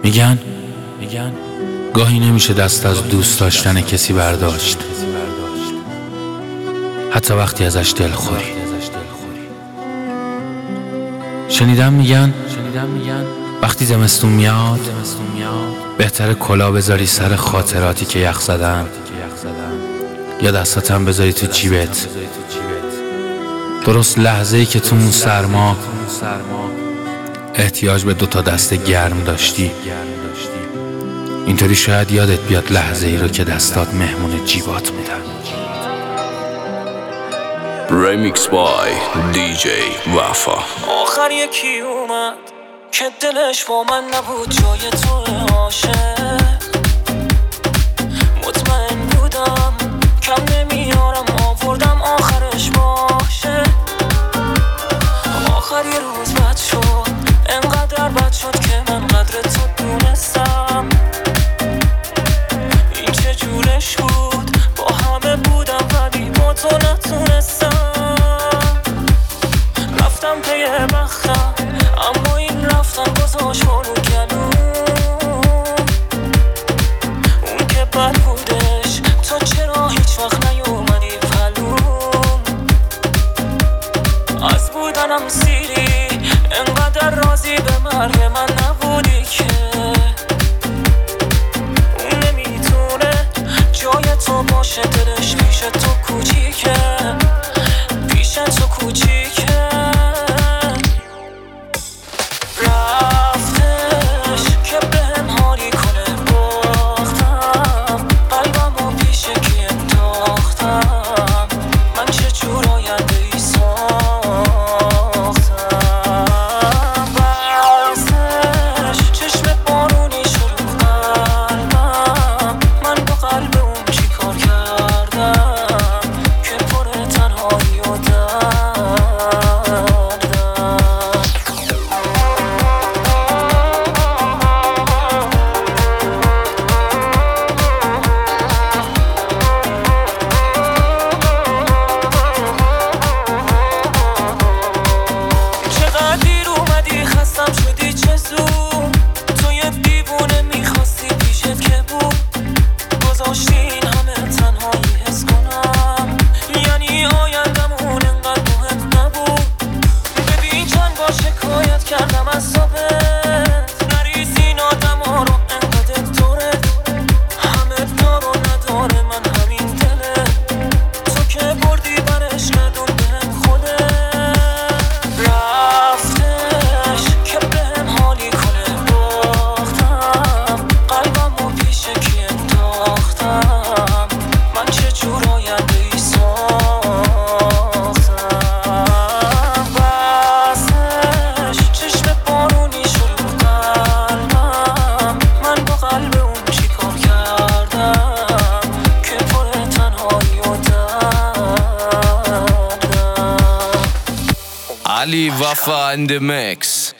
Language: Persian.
میگن گاهی نمیشه دست از دوست داشتن کسی برداشت، حتی وقتی ازش دلخوری. شنیدم میگن وقتی زمستون میاد بهتره کلاه بذاری سر خاطراتی که یخ زدن، یا دستاتم بذاری تو جیبت، درست لحظه‌ای که تو اون سرما احتیاج به 2 دست گرم داشتی. اینطوری شاید یادت بیاد لحظه ای رو که دستات مهمون جیبات بودن. ریمیکس بای دیجی وفا. آخر یکی اومد که دلش با من نبود، جای تو عاشق. مطمئن بودم کم نمیارم، آوردم آخرش باشه. آخر یه روز بد شد، انقدر بد شد که من قدر تو دونستم. این چه جورش بود، با همه بودم ولی با تو نتونستم. رفتم پی بختم اما این رفتن گذاشت رو گلوم. اون که بد بودش، تو چرا هیچ وقت نیومدی پلوم؟ از بودنم سیری انقدر راضی به مرگ من نبودی که اون نمیتونه جای تو باشه، دلش پیش تو کوچیکه، پیش تو کوچیکه. رفتش که بهم حالی کنه باختم، قلبمو پیش کی انداختم، من چه جور آینده‌ای ساختم. بستش چشم بارونی شروع قلبم، من با قلب اون چی کار کردم که پر تنهایی و کردم از صبحت، نریزی نادم ها رو انقدر دوره، همه دار و نداره من همین دله، تو که بردی برش ندون بهم خوده. رفتش که بهم حالی کنه باختم، قلبمو پیش کی انداختم، من چه جور آینده‌ای ساختم. Ali Wafa in the mix.